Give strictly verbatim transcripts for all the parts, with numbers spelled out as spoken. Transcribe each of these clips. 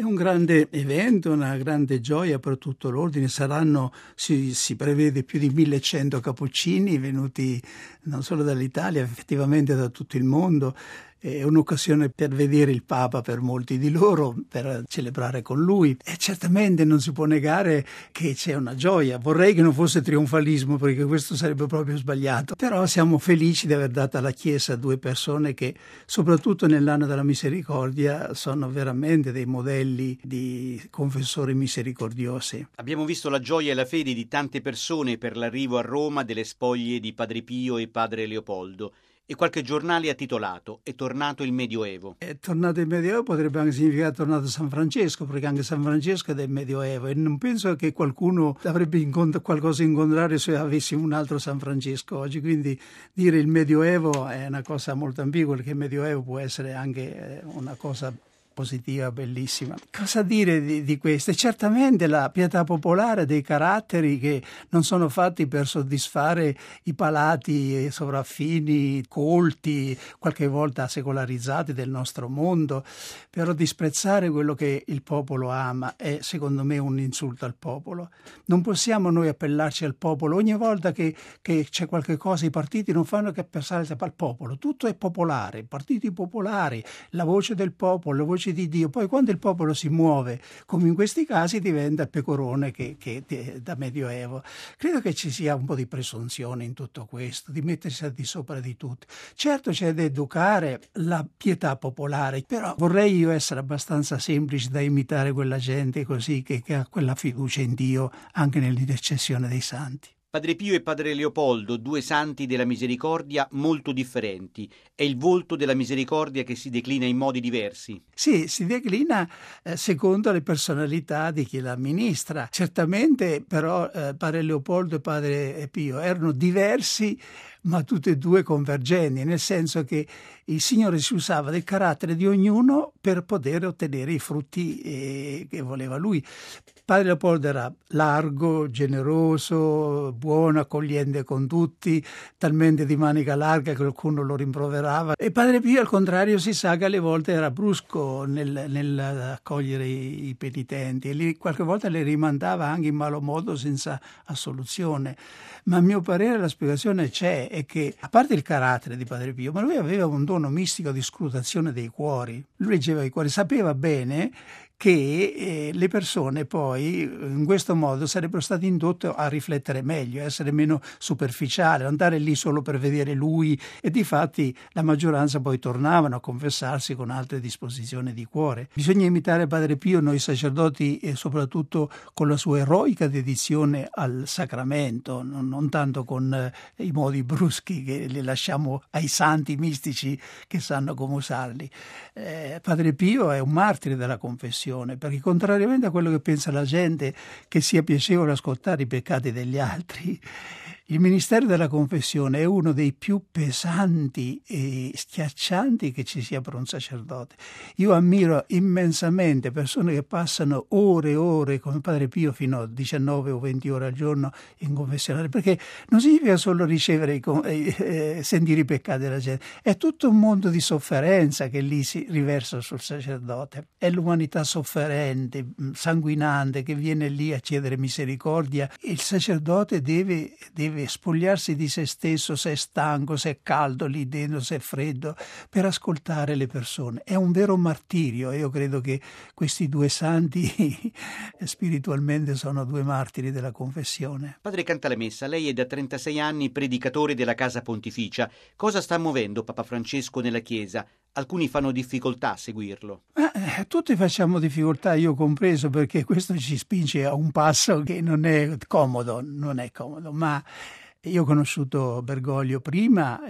È un grande evento, una grande gioia per tutto l'ordine. Saranno, si, si prevede, più di millecento cappuccini venuti non solo dall'Italia, effettivamente da tutto il mondo. È un'occasione per vedere il Papa per molti di loro, per celebrare con lui, e certamente non si può negare che c'è una gioia. Vorrei che non fosse trionfalismo, perché questo sarebbe proprio sbagliato, però siamo felici di aver dato alla Chiesa due persone che, soprattutto nell'anno della misericordia, sono veramente dei modelli di confessori misericordiosi. Abbiamo visto la gioia e la fede di tante persone per l'arrivo a Roma delle spoglie di Padre Pio e Padre Leopoldo. E qualche giornale ha titolato «È tornato il Medioevo». È tornato il Medioevo potrebbe anche significare tornato San Francesco, perché anche San Francesco è del Medioevo, e non penso che qualcuno avrebbe incont- qualcosa in contrario se avessimo un altro San Francesco oggi. Quindi dire il Medioevo è una cosa molto ambigua, perché il Medioevo può essere anche una cosa positiva, bellissima. Cosa dire di, di questo? Certamente la pietà popolare, dei caratteri che non sono fatti per soddisfare i palati sovraffini, colti, qualche volta secolarizzati del nostro mondo, però disprezzare quello che il popolo ama è, secondo me, un insulto al popolo. Non possiamo noi appellarci al popolo. Ogni volta che, che c'è qualche cosa, i partiti non fanno che appellarsi al popolo. Tutto è popolare, partiti popolari, la voce del popolo, la voce di Dio. Poi quando il popolo si muove, come in questi casi, diventa il pecorone che, che da Medioevo. Credo che ci sia un po' di presunzione in tutto questo, di mettersi al di sopra di tutti. Certo c'è da educare la pietà popolare, però vorrei io essere abbastanza semplice da imitare quella gente così che, che ha quella fiducia in Dio anche nell'intercessione dei santi. Padre Pio e Padre Leopoldo, due santi della misericordia molto differenti. È il volto della misericordia che si declina in modi diversi. Sì, si declina eh, secondo le personalità di chi la amministra. Certamente però eh, Padre Leopoldo e Padre Pio erano diversi, ma tutti e due convergenti, nel senso che il Signore si usava del carattere di ognuno per poter ottenere i frutti eh, che voleva Lui. Padre Leopoldo era largo, generoso, buono, accogliente con tutti, talmente di manica larga che qualcuno lo rimproverava. E Padre Pio, al contrario, si sa che alle volte era brusco nel, nel accogliere i, i penitenti, e li, qualche volta li rimandava anche in malo modo, senza assoluzione. Ma a mio parere la spiegazione c'è, è che, a parte il carattere di Padre Pio, ma lui aveva un dono mistico di scrutazione dei cuori. Lui leggeva i cuori, sapeva bene che eh, le persone poi in questo modo sarebbero state indotte a riflettere meglio, a essere meno superficiali, andare lì solo per vedere lui, e difatti la maggioranza poi tornavano a confessarsi con altre disposizioni di cuore. Bisogna imitare Padre Pio, noi sacerdoti, e soprattutto con la sua eroica dedizione al sacramento, non, non tanto con eh, i modi bruschi che li lasciamo ai santi mistici che sanno come usarli. Eh, Padre Pio è un martire della confessione, perché contrariamente a quello che pensa la gente, che sia piacevole ascoltare i peccati degli altri, il ministero della confessione è uno dei più pesanti e schiaccianti che ci sia per un sacerdote. Io ammiro immensamente persone che passano ore e ore come Padre Pio, fino a diciannove o venti ore al giorno in confessionale, perché non significa solo ricevere i, eh, sentire i peccati della gente, è tutto un mondo di sofferenza che lì si riversa sul sacerdote. È l'umanità sofferente, sanguinante, che viene lì a chiedere misericordia. Il sacerdote deve, deve spogliarsi di se stesso, se è stanco, se è caldo lì dentro, se è freddo, per ascoltare le persone. È un vero martirio. Io credo che questi due santi spiritualmente sono due martiri della confessione. Padre Cantalamessa, lei è da trentasei anni predicatore della Casa Pontificia. Cosa sta muovendo Papa Francesco nella Chiesa? Alcuni fanno difficoltà a seguirlo. Eh, tutti facciamo difficoltà, io compreso, perché questo ci spinge a un passo che non è comodo, non è comodo, ma io ho conosciuto Bergoglio prima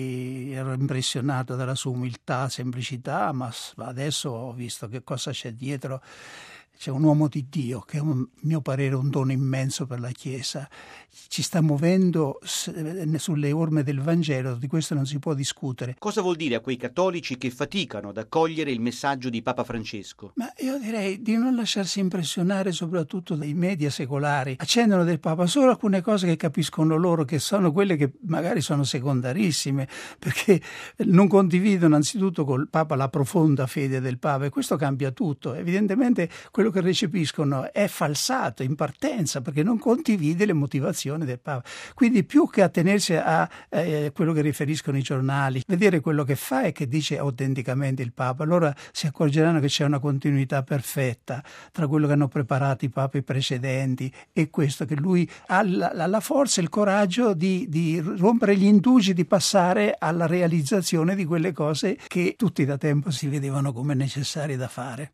e ero impressionato dalla sua umiltà, semplicità, ma adesso ho visto che cosa c'è dietro. c'è un uomo di Dio che è a mio parere un dono immenso per la Chiesa, ci sta muovendo sulle orme del Vangelo, di questo non si può discutere. Cosa vuol dire a quei cattolici che faticano ad accogliere il messaggio di Papa Francesco? Ma io direi di non lasciarsi impressionare soprattutto dai media secolari. Accendono del Papa solo alcune cose che capiscono loro, che sono quelle che magari sono secondarissime, perché non condividono anzitutto col Papa la profonda fede del Papa, e questo cambia tutto. Evidentemente quello che recepiscono è falsato in partenza, perché non condivide le motivazioni del Papa. Quindi più che attenersi a eh, quello che riferiscono i giornali, vedere quello che fa e che dice autenticamente il Papa, allora si accorgeranno che c'è una continuità perfetta tra quello che hanno preparato i papi precedenti e questo, che lui ha la, la forza e il coraggio di, di rompere gli indugi, di passare alla realizzazione di quelle cose che tutti da tempo si vedevano come necessarie da fare.